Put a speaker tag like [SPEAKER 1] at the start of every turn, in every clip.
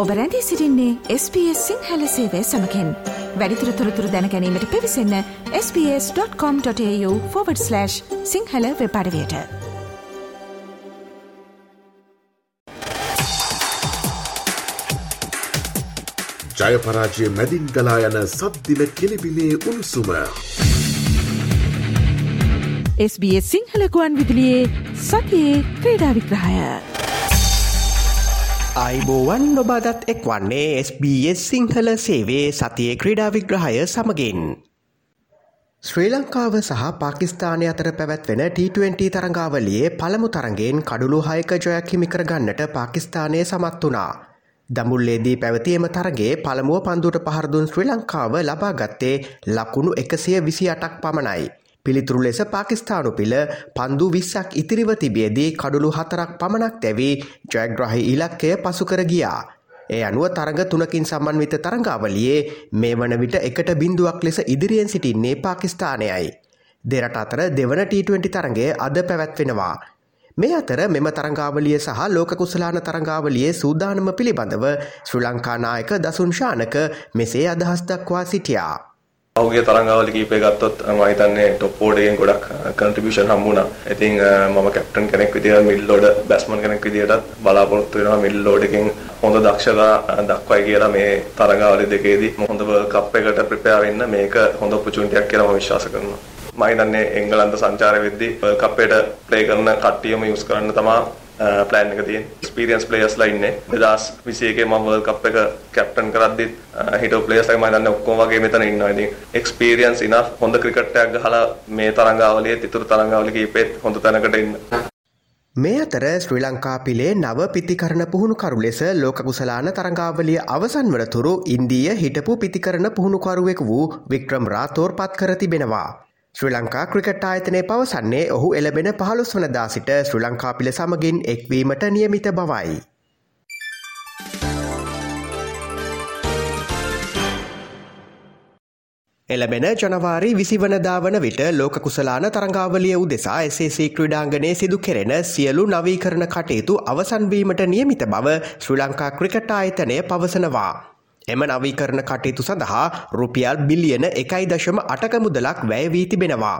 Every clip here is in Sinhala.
[SPEAKER 1] ඔබ රැඳී සිටින්නේ SBS සිංහල සේවය සමගින්. වැඩිදුර තොරතුරු දැන ගැනීමට පිවිසන්න sbs.com.au/සිංහල වෙබ් අඩවියට.
[SPEAKER 2] ජය පරාජය මැදින් ගලා යන සද්දින කෙලිබිලේ උණුසුම.
[SPEAKER 1] SBS සිංහල ගුවන් විදුලියේ සතියේ ක්‍රීඩා විග්‍රහය.
[SPEAKER 3] අයිබෝවන් ඔබදත් එක් වන්නේ SBS සිංහල සේවේ සතියේ ක්‍රීඩා විග්‍රහය සමගින්. ශ්‍රී ලංකාව සහ පාකිස්තානය අතර පැවැත්වෙන T20 තරඟාවලියේ පළමු තරගෙන් කඩුළු 6ක ජයක් හිමි කරගන්නට පාකිස්තානය සමත් වුණා. දඹුල්ලේදී පැවති එම තරගයේ පළමුව පන්දුවට පහර දුන් ශ්‍රී ලංකාව ලබා ගත්තේ ලකුණු 128ක් පමණයි. පිළිතුරු ලෙස පාකිස්තානු පිළ පන්දු 20ක් ඉතිරිව තිබියදී කඩුළු 4ක් පමණක් දැවී ජයග්‍රාහී ඉලක්කය පසු කර ගියා. ඒ අනුව තරඟ 3කින් සමන්විත තරඟාවලියේ මේ වන විට 1-0ක් ලෙස ඉදිරියෙන් සිටින්නේ පාකිස්තානයයි. දෙරට අතර දෙවන T20 තරඟය අද පැවැත්වෙනවා. මේ අතර මෙම තරඟාවලිය සහ ලෝක කුසලාන තරඟාවලියේ සූදානම පිළිබඳව ශ්‍රී ලංකා නායක දසුන් ශානක මෙසේ අදහස් දක්වා සිටියා.
[SPEAKER 4] අවුගේ තරඟාවලි කීපය ගත්තොත් මම හිතන්නේ টොප් ඕඩර් ගොඩක් කන්ට්‍රිබියුෂන් හම්බුණා. ඉතින් මම කැප්ටන් කෙනෙක් විදියට මිඩල් ඕඩර් බැට්ස්මන් කෙනෙක් විදියටත් බලාපොරොත්තු වෙනවා මිඩල් ඕඩර් එකෙන් හොඳ දක්ෂතා දක්වයි කියලා මේ තරඟාවලි දෙකේදී හොඳ වර්ල්ඩ් කප් එකට ප්‍රිපෙයාර් වෙන්න මේක හොඳ ඔපචුනිටි එකක් කියලා මම විශ්වාස කරනවා. මම හිතන්නේ එංගලන්ත සංචාරය වෙද්දී වර්ල්ඩ් කප් එකට ප්ලේ කරන කට්ටියම යූස් කරන්න තමයි ප්ලෑන් එක තියෙන්නේ. එක්ස්පීරියන්ස් ප්ලේයර්ස්ලා ඉන්නේ. 2021 මම වර්ල්ඩ් කප් එක කැප්ටන් කරද්දිත් හිටපු ප්ලේයර්ස්ලා මම දන්නේ ඔක්කොම වගේ මෙතන ඉන්නවා. ඉතින් එක්ස්පීරියන්ස් ඉනෆ් හොඳ ක්‍රිකට් එකක් ගහලා මේ තරඟාවලියේ ඉතුරු තරඟාවලි කීපෙත් හොඳ තැනකට ඉන්න.
[SPEAKER 3] මේ අතර ශ්‍රී ලංකා පිලේ නව පිතිකරණ පුහුණුකරු ලෙස ලෝක කුසලාන තරඟාවලිය අවසන් වනතුරු ඉන්දීය හිටපු පිතිකරණ පුහුණුකරුවෙකු වූ වික්‍රම් රාතෝර් පත් කර තිබෙනවා. ශ්‍රී ලංකා ක්‍රිකට් ආයතනය පවසන්නේ ඔහු එළබෙන 15 වනදා සිට ශ්‍රී ලංකා පිළ සමගින් එක්වීමට නියමිත බවයි. එළබෙන ජනවාරි 20 වනදා වන විට ලෝක කුසලාන තරඟාවලිය උදෙසා SAC ක්‍රීඩාංගණයේ සිදු කෙරෙන සියලු නවීකරණ කටයුතු අවසන් වීමට නියමිත බව ශ්‍රී ලංකා ක්‍රිකට් ආයතනය පවසනවා. එම නවීකරණ කටයුතු සඳහා රුපියල් බිලියන 1.8ක මුදලක් වැය වී තිබෙනවා.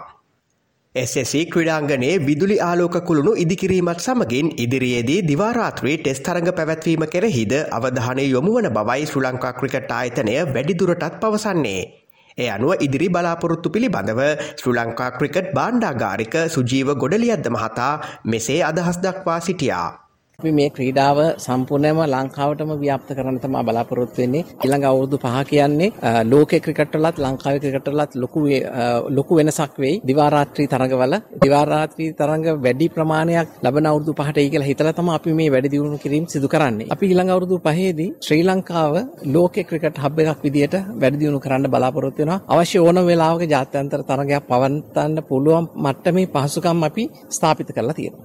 [SPEAKER 3] SSC ක්‍රීඩාංගණයේ විදුලි ආලෝක කුළුණු ඉදිකිරීමත් සමගින් ඉදිරියේදී දිවා රාත්‍රී ටෙස්ට් තරඟ පැවැත්වීම කෙරෙහිද අවධානය යොමු වන බවයි ශ්‍රී ලංකා ක්‍රිකට් ආයතනය වැඩිදුරටත් පවසන්නේ. ඒ අනුව ඉදිරි බලාපොරොත්තු පිළිබඳව ශ්‍රී ලංකා ක්‍රිකට් භාණ්ඩාගාරික සුජීව ගොඩලියද්ද මහතා මෙසේ අදහස් දක්වා සිටියා.
[SPEAKER 5] අපි මේ ක්‍රීඩාව සම්පූර්ණයෙන්ම ලංකාවටම ව්‍යාප්ත කරන්න තමයි බලාපොරොත්තු වෙන්නේ. ඊළඟ අවුරුදු 5 කියන්නේ ලෝකේ ක්‍රිකට් වලත් ලංකාවේ ක්‍රිකට් වලත් ලොකු වෙනසක් වෙයි. දිවා රාත්‍රී තරඟවල දිවා රාත්‍රී තරඟ වැඩි ප්‍රමාණයක් ලබන අවුරුදු 5ටයි කියලා හිතලා තමයි අපි මේ වැඩි දියුණු කිරීම සිදු කරන්නේ. අපි ඊළඟ අවුරුදු 5ේදී ශ්‍රී ලංකාව ලෝකේ ක්‍රිකට් හබ් එකක් විදියට වැඩි දියුණු කරන්න බලාපොරොත්තු වෙනවා. අවශ්‍ය ඕනම වෙලාවක ජාත්‍යන්තර තරඟයක් පවත්වන්න පුළුවන් මට්ටමේ පහසුකම් අපි ස්ථාපිත කරලා තියෙනවා.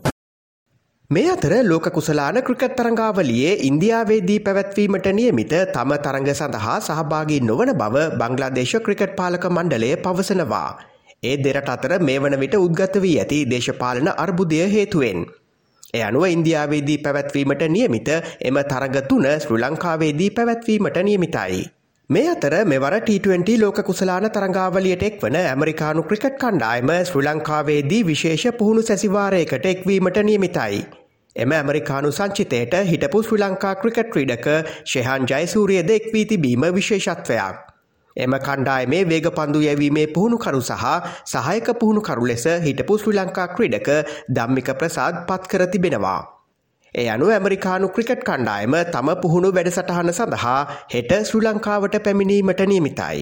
[SPEAKER 3] මේ අතර ලෝක කුසලාන ක්‍රිකට් තරඟාවලියේ ඉන්දියාවේදී පැවැත්වීමට නියමිත තම තරඟ සඳහා සහභාගී නොවන බව බංග්ලාදේශ ක්‍රිකට් පාලක මණ්ඩලය පවසනවා. ඒ දෙරට අතර මේ වන විට උද්ගත වී ඇති දේශපාලන අර්බුදය හේතුවෙන්. ඒ අනුව ඉන්දියාවේදී පැවැත්වීමට නියමිත එම තරඟ 3 ශ්‍රී ලංකාවේදී පැවැත්වීමට නියමිතයි. මේ අතර මෙවර T20 ලෝක කුසලාන තරඟාවලියට එක්වන ඇමරිකානු ක්‍රිකට් කණ්ඩායම ශ්‍රී ලංකාවේදී විශේෂ පුහුණු සැසිවාරයකට එක්වීමට නියමිතයි. එම ඇමරිකානු සංචිතයට හිටපු ශ්‍රී ලංකා ක්‍රිකට් ක්‍රීඩක ශෙහාන් ජයසූරියද එක් වී තිබීම විශේෂත්වයක්. එම කණ්ඩායමේ වේගපන්දු යැවීමේ පුහුණුකරු සහ සහායක පුහුණුකරු ලෙස හිටපු ශ්‍රී ලංකා ක්‍රීඩක ධම්මික ප්‍රසාද් පත් කර තිබෙනවා. ඒ අනුව ඇමරිකානු ක්‍රිකට් කණ්ඩායම තම පුහුණු වැඩසටහන සඳහා හෙට ශ්‍රී ලංකාවට පැමිණීමට නියමිතයි.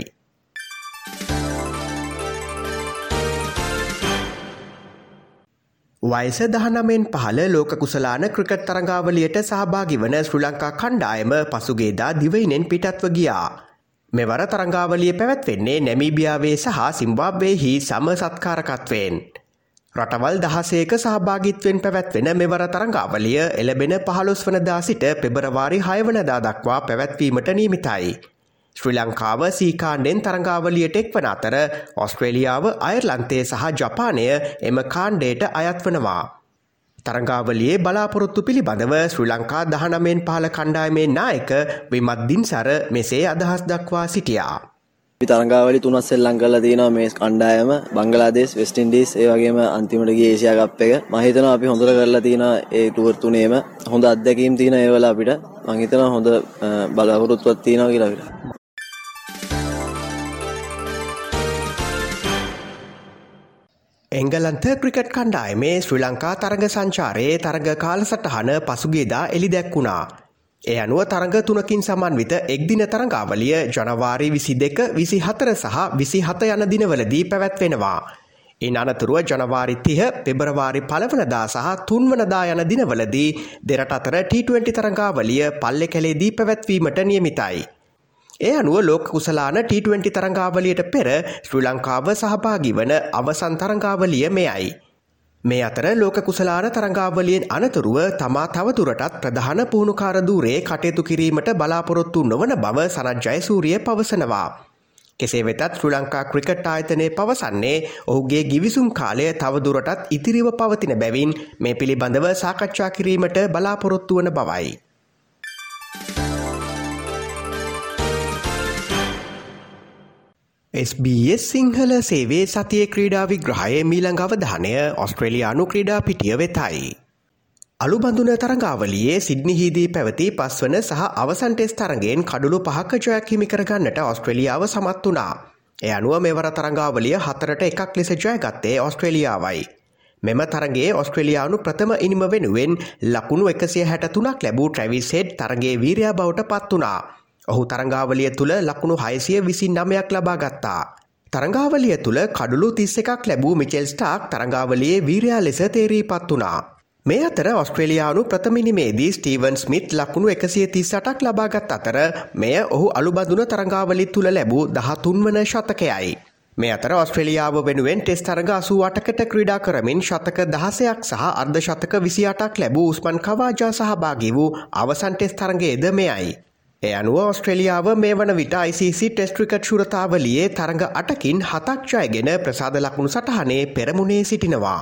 [SPEAKER 3] වයස 19න් පහළ ලෝක කුසලාන ක්‍රිකට් තරඟාවලියට සහභාගී වන ශ්‍රී ලංකා කණ්ඩායම පසුගියදා දිවයිනෙන් පිටත්ව ගියා. මෙවර තරඟාවලිය පැවැත්වෙන්නේ නැමීබියාවේ සහ සිම්බාබ්වේහි සම සත්කාරකත්වයෙන්. රටවල් 16ක සහභාගීත්වයෙන් පැවැත්වෙන මෙවර තරඟාවලිය එළබෙන 15 වනදා සිට පෙබරවාරි 6 වනදා දක්වා පැවැත්වීමට නියමිතයි. ශ්‍රී ලංකාව සී කාණ්ඩෙන් තරඟාවලියට එක්වන අතර ඕස්ට්‍රේලියාව, අයර්ලන්තය සහ ජපානය එම කාණ්ඩයට අයත් වනවා. තරඟාවලියේ බලාපොරොත්තු පිළිබඳව ශ්‍රී ලංකා 19 පාල කණ්ඩායමේ නායක විමත් දින්සර මෙසේ අදහස් දක්වා සිටියා.
[SPEAKER 6] තරඟාවලි 3ක් සෙල්ලම් කරලා තියෙනවා මේ කණ්ඩායම බංගලාදේශ, වෙස්ට් ඉන්ඩීස්, ඒ වගේම අන්තිමට ගියේ ඒසියා කප් එක. මම හිතනවා අපි හොඳට කරලා තියෙනවා ඒ ටුවර් තුනේම. හොඳ අත්දැකීම් තියෙනවා ඒ වල අපිට. මම හිතනවා හොඳ බලාපොරොත්තුවක් තියෙනවා කියලා අපිට.
[SPEAKER 3] එංගලන්ත ක්‍රිකට් කණ්ඩායමේ ශ්‍රී ලංකා තරඟ සංචාරයේ තරඟ කාලසටහන පසුගියදා එළි දැක්වුණා. ඒ අනුව තරඟ 3කින් සමන්විත එක්දින තරඟාවලිය ජනවාරි 22, 24 සහ 27 යන දිනවලදී පැවැත්වෙනවා. ඉන් අනතුරුව ජනවාරි 30, පෙබරවාරි 1 වනදා සහ 3 වනදා යන දිනවලදී දෙරට අතර T20 තරඟාවලිය පල්ලෙකැලේදී පැවැත්වීමට නියමිතයි. ඒ අනුව ලෝක කුසලාන T20 තරඟාවලියට පෙර ශ්‍රී ලංකාව සහභාගී වන අවසන් තරඟාවලිය මෙයයි. මේ අතර ලෝක කුසලාන තරඟාවලියෙන් අනතුරුව තමා තවදුරටත් ප්‍රධාන පුහුණුකාර ධූරයේ කටයුතු කිරීමට බලාපොරොත්තු නොවන බව සනත් ජයසූරිය පවසනවා. කෙසේ වෙතත් ශ්‍රී ලංකා ක්‍රිකට් ආයතනය පවසන්නේ ඔහුගේ ගිවිසුම් කාලය තවදුරටත් ඉතිරිව පවතින බැවින් මේ පිළිබඳව සාකච්ඡා කිරීමට බලාපොරොත්තු වන බවයි. SBS සිංහල සේවේ සතියේ ක්‍රීඩා විග්‍රහයේ මීළඟ අවධානය ඔස්ට්‍රේලියානු ක්‍රීඩා පිටිය වෙතයි. අලුබඳුන තරඟාවලියේ සිඩ්නිහිදී පැවති 5 වන සහ අවසන් ටෙස්ට් තරඟයෙන් කඩුළු 5ක ජයක් හිමි කරගන්නට ඔස්ට්‍රේලියාව සමත් වුණා. ඒ අනුව මෙවර තරඟාවලිය 4-1 ලෙස ජයගත්තේ ඔස්ට්‍රේලියාවයි. මෙම තරඟයේ ඔස්ට්‍රේලියානු ප්‍රථම ඉනිම වෙනුවෙන් ලකුණු 163ක් ලැබූ ට්‍රැවිස් හෙඩ් තරඟයේ වීරයා බවට පත් වුණා. ඔහු තරඟාවලිය තුළ ලකුණු 629ක් ලබා ගත්තා. තරඟාවලිය තුළ කඩුළු 31ක් ලැබූ මිචෙල් ස්ටාක් තරඟාවලියේ වීරයා ලෙස තේරීපත් වුණා. මේ අතර ඔස්ට්‍රේලියානු ප්‍රථම ඉනිමේදී ස්ටීවන් ස්මිත් ලකුණු 138ක් ලබාගත් අතර මෙය ඔහු අලුබඳුන තරඟාවලිය තුළ ලැබූ 13 වන ශතකයයි. මේ අතර ඔස්ට්‍රේලියාව වෙනුවෙන් ටෙස්ට් තරඟ 88කට ක්‍රීඩා කරමින් ශතක 16ක් සහ අර්ධ ශතක 28ක් ලැබූ උස්මන් කවාජා සහභාගී වූ අවසන් ටෙස්ට් තරඟයේද මෙයයි. ඒ අනුව ඔස්ට්‍රේලියාව මේ වන විට ICC ටෙස්ට් ක්‍රිකට් ශූරතාවලියේ තරඟ 8කින් 7ක් ජයගෙන ප්‍රසාද ලකුණු සටහනේ පෙරමුණේ සිටිනවා.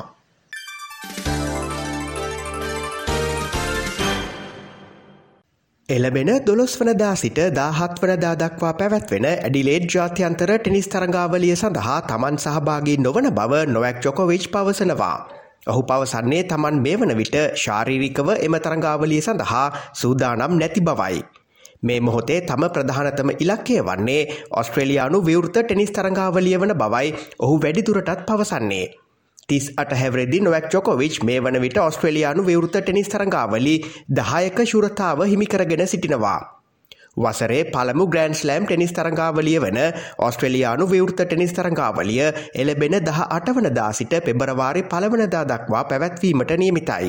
[SPEAKER 3] එළබෙන 12 වනදා සිට 17 වනදා දක්වා පැවැත්වෙන ඇඩිලේඩ් ජාත්‍යන්තර ටෙනිස් තරඟාවලිය සඳහා තමන් සහභාගී නොවන බව නොවැක් ජොකොවිච් පවසනවා. ඔහු පවසන්නේ තමන් මේ වන විට ශාරීරිකව එම තරඟාවලිය සඳහා සූදානම් නැති බවයි. මේ මොහොතේ තම ප්‍රධානතම ඉලක්කය වන්නේ ඔස්ට්‍රේලියානු විවෘත ටෙනිස් තරඟාවලිය වන බවයි ඔහු වැඩිදුරටත් පවසන්නේ. 38 හැවිරිදි නොවැක් ජොකොවිච් මේ වන විට ඔස්ට්‍රේලියානු විවෘත ටෙනිස් තරඟාවලි 10ක ශූරතාව හිමි කරගෙන සිටිනවා. වසරේ පළමු ග්‍රෑන්ඩ් ස්ලෑම් ටෙනිස් තරඟාවලිය වන ඔස්ට්‍රේලියානු විවෘත ටෙනිස් තරඟාවලිය එළබෙන 18 වනදා සිට පෙබරවාරි 1 වනදා දක්වා පැවැත්වීමට නියමිතයි.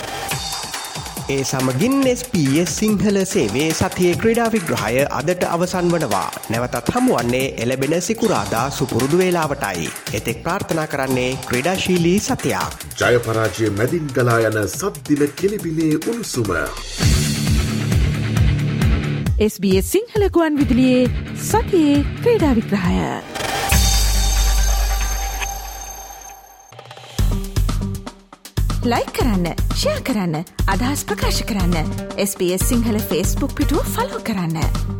[SPEAKER 3] ඒ සමගින් SBS සිංහල සේවේ සතියේ ක්‍රීඩා විග්‍රහය අදට අවසන් වනවා. නැවතත් හමුවන්නේ එළබෙන සිකුරාදා සුපුරුදු වේලාවටයි. එතෙක් ප්‍රාර්ථනා කරන්නේ ක්‍රීඩාශීලී සතියක්.
[SPEAKER 2] ජය පරාජය මැදින් ගලා යන සද්දින කෙලිබිලේ උණුසුම.
[SPEAKER 1] SBS සිංහල ගුවන් විදුලියේ සතියේ ක්‍රීඩා විග්‍රහය. ලයික් කරන්න, ෂෙයා කරන්න, අදහස් ප්‍රකාශ කරන්න. SBS සිංහල Facebook පිටුව ෆලෝ කරන්න.